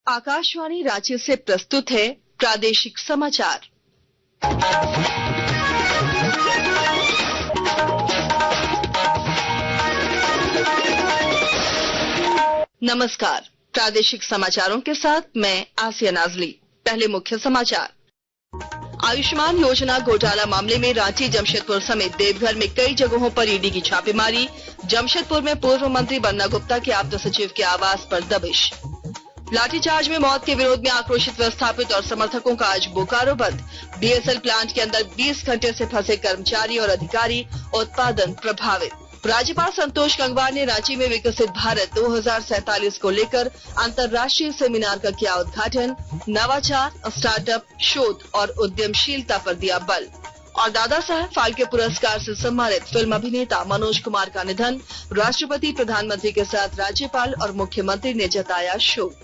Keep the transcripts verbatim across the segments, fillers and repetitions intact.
आकाशवाणी रांची से प्रस्तुत है प्रादेशिक समाचार। नमस्कार, प्रादेशिक समाचारों के साथ मैं आसिया नाजली। पहले मुख्य समाचार। आयुष्मान योजना घोटाला मामले में रांची, जमशेदपुर समेत देवघर में कई जगहों पर ईडी की छापेमारी। जमशेदपुर में पूर्व मंत्री बन्ना गुप्ता के आप्त सचिव के आवास पर दबिश। लाठीचार्ज में मौत के विरोध में आक्रोशित विस्थापित और समर्थकों का आज बोकारो बंद। बीएसएल प्लांट के अंदर बीस घंटे से फंसे कर्मचारी और अधिकारी, उत्पादन प्रभावित। राज्यपाल संतोष गंगवार ने रांची में विकसित भारत दो हजार सैंतालीस को लेकर अंतर्राष्ट्रीय सेमिनार का किया उद्घाटन। नवाचार, स्टार्टअप, शोध और उद्यमशीलता पर दिया बल। और दादा साहब फाल्के पुरस्कार से सम्मानित फिल्म अभिनेता मनोज कुमार का निधन। राष्ट्रपति, प्रधानमंत्री के साथ राज्यपाल और मुख्यमंत्री ने जताया शोक।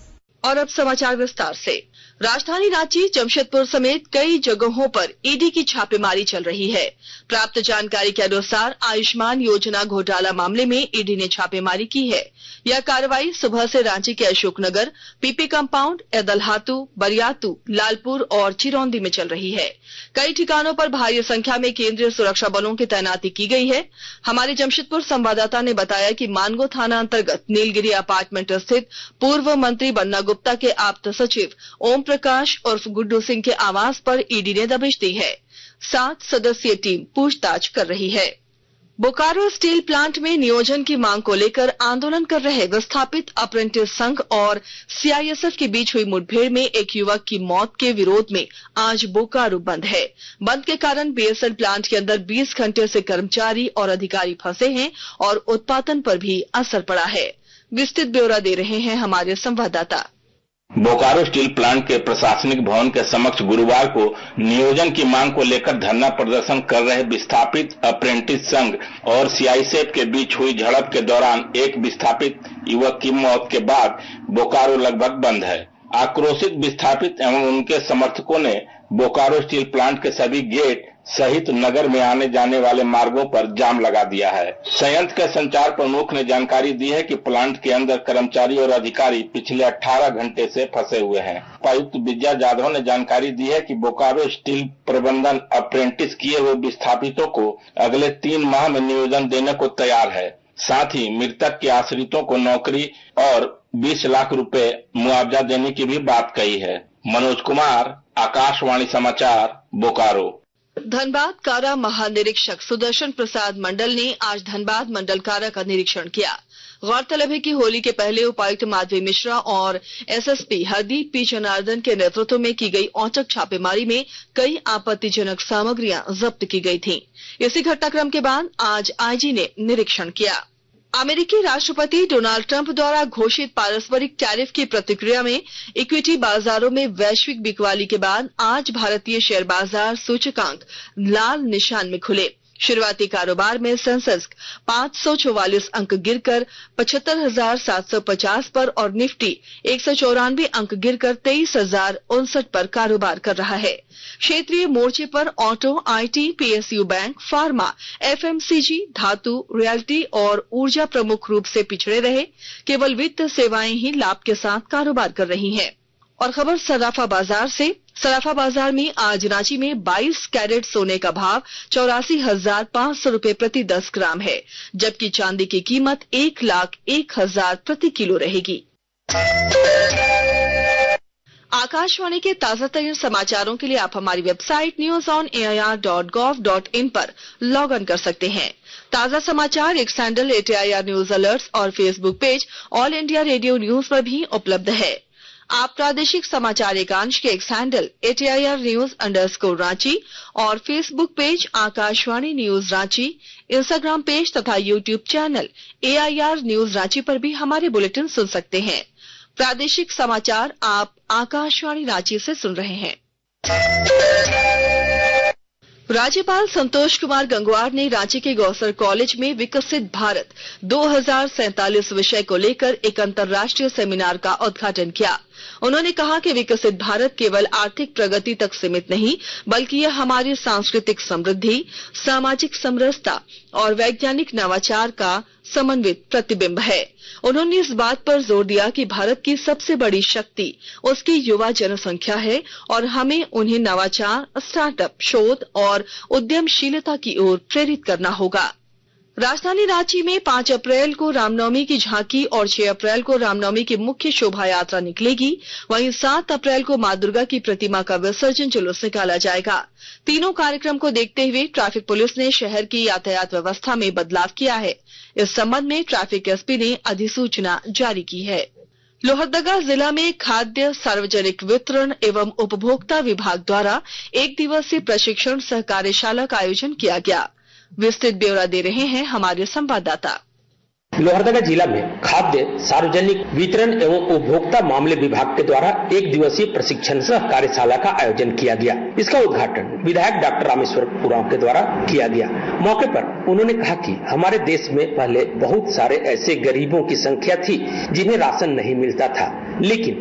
और अब समाचार विस्तार से। राजधानी रांची, जमशेदपुर समेत कई जगहों पर ईडी की छापेमारी चल रही है। प्राप्त जानकारी के अनुसार आयुष्मान योजना घोटाला मामले में ईडी ने छापेमारी की है। यह कार्रवाई सुबह से रांची के अशोकनगर, पीपी कंपाउंड, एदलहातू, बरियातू, लालपुर और चिरौंदी में चल रही है। कई ठिकानों पर भारी संख्या में केंद्रीय सुरक्षा बलों की तैनाती की गई है। हमारे जमशेदपुर संवाददाता ने बताया कि मानगो थाना अंतर्गत नीलगिरी अपार्टमेंट स्थित पूर्व मंत्री बन्ना गुप्ता के आप्त सचिव ओम प्रकाश उर्फ गुड्डू सिंह के आवास पर ईडी ने दबिश दी है। सात सदस्यीय टीम पूछताछ कर रही है। बोकारो स्टील प्लांट में नियोजन की मांग को लेकर आंदोलन कर रहे विस्थापित अप्रेंटिस संघ और सीआईएसएफ के बीच हुई मुठभेड़ में एक युवक की मौत के विरोध में आज बोकारो बंद है। बंद के कारण बीएसएल प्लांट के अंदर बीस घंटे से कर्मचारी और अधिकारी फंसे हैं और उत्पादन पर भी असर पड़ा है। विस्तृत ब्यौरा दे रहे हैं हमारे संवाददाता। बोकारो स्टील प्लांट के प्रशासनिक भवन के समक्ष गुरुवार को नियोजन की मांग को लेकर धरना प्रदर्शन कर रहे विस्थापित अप्रेंटिस संघ और सीआईएसएफ के बीच हुई झड़प के दौरान एक विस्थापित युवक की मौत के बाद बोकारो लगभग बंद है। आक्रोशित विस्थापित एवं उनके समर्थकों ने बोकारो स्टील प्लांट के सभी गेट सहित नगर में आने जाने वाले मार्गों पर जाम लगा दिया है। संयंत्र के संचार प्रमुख ने जानकारी दी है कि प्लांट के अंदर कर्मचारी और अधिकारी पिछले अठारह घंटे से फंसे हुए हैं। उपायुक्त विजया जाधव ने जानकारी दी है कि बोकारो स्टील प्रबंधन अप्रेंटिस किए हुए विस्थापितों को अगले तीन माह में नियोजन देने को तैयार है। साथ ही मृतक के आश्रितों को नौकरी और बीस लाख रुपए मुआवजा देने की भी बात कही है। मनोज कुमार, आकाशवाणी समाचार, बोकारो। धनबाद कारा महानिरीक्षक सुदर्शन प्रसाद मंडल ने आज धनबाद मंडल कारा का निरीक्षण किया। गौरतलब है कि होली के पहले उपायुक्त माधवी मिश्रा और एसएसपी हरदीप पी जनार्दन के नेतृत्व में की गई औचक छापेमारी में कई आपत्तिजनक सामग्रियां जब्त की गई थीं। इसी घटनाक्रम के बाद आज आईजी ने निरीक्षण किया। अमेरिकी राष्ट्रपति डोनाल्ड ट्रंप द्वारा घोषित पारस्परिक टैरिफ की प्रतिक्रिया में इक्विटी बाजारों में वैश्विक बिकवाली के बाद आज भारतीय शेयर बाजार सूचकांक लाल निशान में खुले। शुरुआती कारोबार में सेंसेक्स पांच सौ चौवालीस अंक गिरकर पचहत्तर हजार सात सौ पचास पर और निफ्टी एक सौ चौरानवे अंक गिरकर तेईस हजार उनसठ पर कारोबार कर रहा है। क्षेत्रीय मोर्चे पर auto, IT, PSU bank, pharma, FMCG, धातु, रियल्टी और ऊर्जा प्रमुख रूप से पिछड़े रहे। केवल वित्त सेवाएं ही लाभ के साथ कारोबार कर रही हैं। और खबर सराफा बाजार से। सराफा बाजार में आज रांची में बाईस कैरेट सोने का भाव चौरासी हजार पांच सौ रूपये प्रति दस ग्राम है, जबकि चांदी की कीमत एक लाख एक हजार प्रति किलो रहेगी। आकाशवाणी के ताजा तरीन समाचारों के लिए आप हमारी website news on A I R dot gov dot in पर लॉग इन कर सकते हैं। ताजा समाचार एक sandal eight I R news alerts और Facebook page all India radio news पर भी उपलब्ध है। आप प्रादेशिक समाचार एकांश के x handle at I R news underscore Ranchi और Facebook page Akashvani news Ranchi, Instagram page तथा YouTube channel A I R news Ranchi पर भी हमारे बुलेटिन सुन सकते हैं। प्रादेशिक समाचार आप आकाशवाणी रांची से सुन रहे हैं। राज्यपाल संतोष कुमार गंगवार ने रांची के गौसर कॉलेज में विकसित भारत दो हजार सैंतालीस विषय को लेकर एक अंतर्राष्ट्रीय सेमिनार का उद्घाटन किया। उन्होंने कहा कि विकसित भारत केवल आर्थिक प्रगति तक सीमित नहीं, बल्कि यह हमारी सांस्कृतिक समृद्धि, सामाजिक समरसता और वैज्ञानिक नवाचार का समन्वित प्रतिबिंब है। उन्होंने इस बात पर जोर दिया कि भारत की सबसे बड़ी शक्ति उसकी युवा जनसंख्या है और हमें उन्हें नवाचार, स्टार्टअप, शोध और उद्यमशीलता की ओर प्रेरित करना होगा। राजधानी रांची में पांच अप्रैल को रामनवमी की झांकी और छह अप्रैल को रामनवमी की मुख्य शोभा यात्रा निकलेगी। वहीं सात अप्रैल को मां दुर्गा की प्रतिमा का विसर्जन जुलूस निकाला जाएगा। तीनों कार्यक्रम को देखते हुए ट्रैफिक पुलिस ने शहर की यातायात व्यवस्था में बदलाव किया है। इस संबंध में ट्रैफिक एसपी ने अधिसूचना जारी की है। लोहरदगा जिला में खाद्य सार्वजनिक वितरण एवं उपभोक्ता विभाग द्वारा एक दिवसीय प्रशिक्षण सह कार्यशाला का आयोजन किया गया। विस्तृत ब्यौरा दे रहे हैं हमारे संवाददाता। लोहरदगा जिला में खाद्य सार्वजनिक वितरण एवं उपभोक्ता मामले विभाग के द्वारा एक दिवसीय प्रशिक्षण सह कार्यशाला का आयोजन किया गया। इसका उद्घाटन विधायक डॉक्टर रामेश्वर उरांव के द्वारा किया गया। मौके पर उन्होंने कहा कि हमारे देश में पहले बहुत सारे ऐसे गरीबों की संख्या थी जिन्हें राशन नहीं मिलता था, लेकिन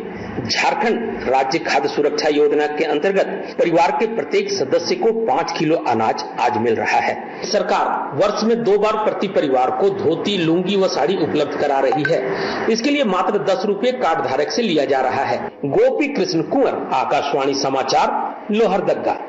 झारखंड राज्य खाद्य सुरक्षा योजना के अंतर्गत परिवार के प्रत्येक सदस्य को पाँच किलो अनाज आज मिल रहा है। सरकार वर्ष में दो बार प्रति परिवार को धोती, लुंगी व साड़ी उपलब्ध करा रही है। इसके लिए मात्र दस रुपए कार्ड धारक से लिया जा रहा है। गोपी कृष्ण कुंवर, आकाशवाणी समाचार, लोहरदगा।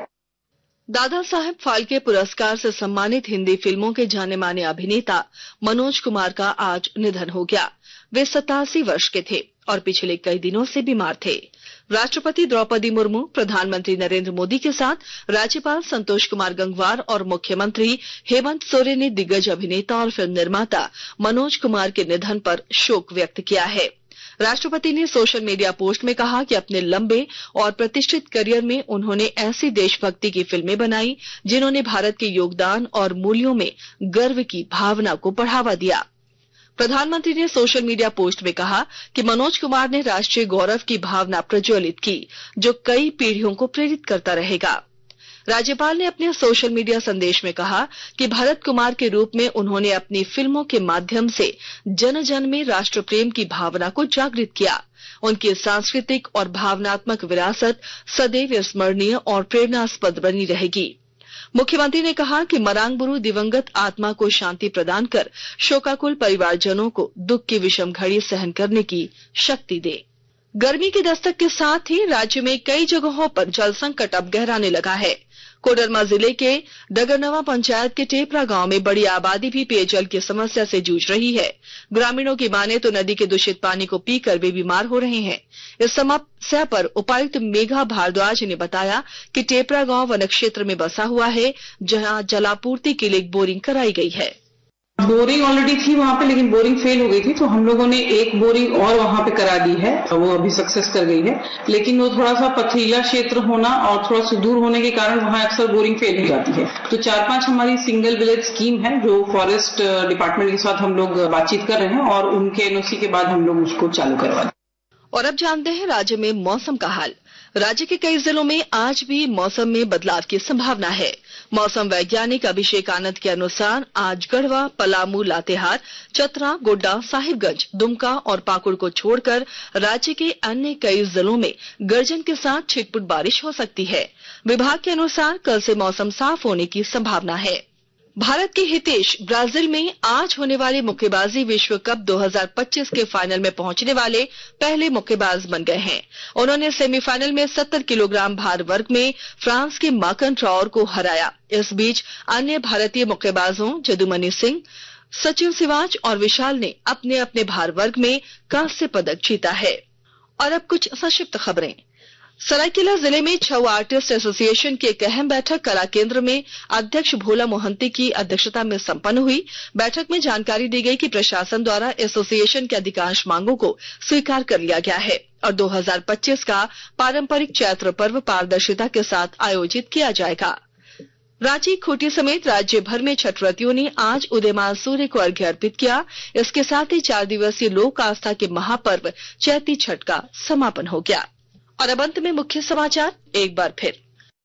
दादा साहेब फाल्के पुरस्कार से सम्मानित हिंदी फिल्मों के जाने माने अभिनेता मनोज कुमार का आज निधन हो गया। वे सतासी वर्ष के थे और पिछले कई दिनों से बीमार थे। राष्ट्रपति द्रौपदी मुर्मू, प्रधानमंत्री नरेंद्र मोदी के साथ राज्यपाल संतोष कुमार गंगवार और मुख्यमंत्री हेमंत सोरेन ने दिग्गज अभिनेता और फिल्म निर्माता मनोज कुमार के निधन पर शोक व्यक्त किया है। राष्ट्रपति ने सोशल मीडिया पोस्ट में कहा कि अपने लंबे और प्रतिष्ठित करियर में उन्होंने ऐसी देशभक्ति की फिल्में बनाई जिन्होंने भारत के योगदान और मूल्यों में गर्व की भावना को बढ़ावा दिया। प्रधानमंत्री ने सोशल मीडिया पोस्ट में कहा कि मनोज कुमार ने राष्ट्रीय गौरव की भावना प्रज्वलित की, जो कई पीढ़ियों को प्रेरित करता रहेगा। राज्यपाल ने अपने सोशल मीडिया संदेश में कहा कि भरत कुमार के रूप में उन्होंने अपनी फिल्मों के माध्यम से जन जन में राष्ट्र प्रेम की भावना को जागृत किया। उनकी सांस्कृतिक और भावनात्मक विरासत सदैव स्मरणीय और प्रेरणास्पद बनी रहेगी। मुख्यमंत्री ने कहा कि मरांगबुरु दिवंगत आत्मा को शांति प्रदान कर शोकाकुल परिवारजनों को दुख की विषम घड़ी सहन करने की शक्ति दे। गर्मी की दस्तक के साथ ही राज्य में कई जगहों पर जल संकट अब गहराने लगा है। कोडरमा जिले के डगरनवा पंचायत के टेपरा गांव में बड़ी आबादी भी पेयजल की समस्या से जूझ रही है। ग्रामीणों की माने तो नदी के दूषित पानी को पीकर वे बीमार हो रहे हैं। इस समस्या पर उपायुक्त मेघा भारद्वाज ने बताया कि टेपरा गांव वन क्षेत्र में बसा हुआ है, जहां जलापूर्ति के लिए बोरिंग कराई गई है। बोरिंग ऑलरेडी थी वहां पे, लेकिन बोरिंग फेल हो गई थी, तो हम लोगों ने एक बोरिंग और वहां पे करा दी है। वो अभी सक्सेस कर गई है, लेकिन वो थोड़ा सा पथरीला क्षेत्र होना और थोड़ा सा दूर होने के कारण वहां अक्सर बोरिंग फेल हो जाती है। तो चार पांच हमारी सिंगल विलेज स्कीम है जो फॉरेस्ट डिपार्टमेंट के साथ हम लोग बातचीत कर रहे हैं और उनके एनओसी के बाद हम लोग उसको चालू करवा दें। और अब जानते हैं राज्य में मौसम का हाल। राज्य के कई जिलों में आज भी मौसम में बदलाव की संभावना है। मौसम वैज्ञानिक अभिषेक आनंद के अनुसार आज गढ़वा, पलामू, लातेहार, चतरा, गोड्डा, साहिबगंज, दुमका और पाकुड़ को छोड़कर राज्य के अन्य कई जिलों में गर्जन के साथ छिटपुट बारिश हो सकती है। विभाग के अनुसार कल से मौसम साफ होने की संभावना है। भारत के हितेश ब्राजील में आज होने वाले मुक्केबाजी विश्व कप दो हज़ार पच्चीस के फाइनल में पहुंचने वाले पहले मुक्केबाज बन गए हैं। उन्होंने सेमीफाइनल में सत्तर किलोग्राम भार वर्ग में फ्रांस के माकन ट्राउर को हराया। इस बीच अन्य भारतीय मुक्केबाजों जदुमणि सिंह, सचिन सिवाच और विशाल ने अपने अपने भार वर्ग में कांस्य पदक जीता है। और अब कुछ संक्षिप्त खबरें। सरायकेला जिले में छऊ आर्टिस्ट एसोसिएशन की एक अहम बैठक कला केंद्र में अध्यक्ष भोला मोहंती की अध्यक्षता में संपन्न हुई। बैठक में जानकारी दी गई कि प्रशासन द्वारा एसोसिएशन की अधिकांश मांगों को स्वीकार कर लिया गया है और दो हज़ार पच्चीस का पारंपरिक चैत्र पर्व पारदर्शिता के साथ आयोजित किया जाएगा। रांची, खूंटी समेत राज्य भर में छठ व्रतियों ने आज उदयमान सूर्य को अर्घ्य अर्पित किया। इसके साथ ही चार दिवसीय लोक आस्था के महापर्व चैती छठ का समापन हो गया। और अब अंत में मुख्य समाचार एक बार फिर।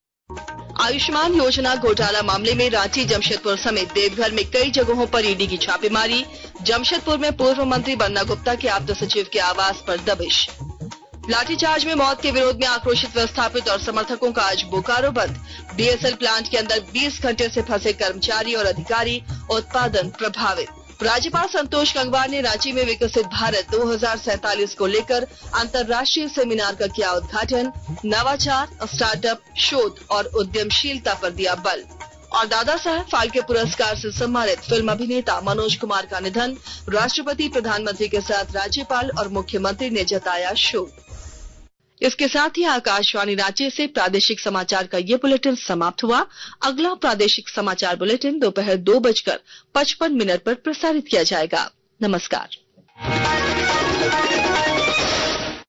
आयुष्मान योजना घोटाला मामले में रांची, जमशेदपुर समेत देवघर में कई जगहों पर ईडी की छापेमारी। जमशेदपुर में पूर्व मंत्री बन्ना गुप्ता के आप्त सचिव के आवास पर दबिश। लाठीचार्ज में मौत के विरोध में आक्रोशित विस्थापित और समर्थकों का आज बोकारो बंद। डीएसएल प्लांट के अंदर बीस घंटे से फंसे कर्मचारी और अधिकारी, उत्पादन प्रभावित। राज्यपाल संतोष गंगवार ने रांची में विकसित भारत दो हजार सैंतालीस को लेकर अंतर्राष्ट्रीय सेमिनार का किया उद्घाटन। नवाचार, स्टार्टअप, शोध और उद्यमशीलता पर दिया बल। और दादा साहब फाल्के पुरस्कार से सम्मानित फिल्म अभिनेता मनोज कुमार का निधन। राष्ट्रपति, प्रधानमंत्री के साथ राज्यपाल और मुख्यमंत्री ने जताया शोक। इसके साथ ही आकाशवाणी रांची से प्रादेशिक समाचार का ये बुलेटिन समाप्त हुआ। अगला प्रादेशिक समाचार बुलेटिन दोपहर दो बजकर पचपन मिनट पर प्रसारित किया जाएगा। नमस्कार।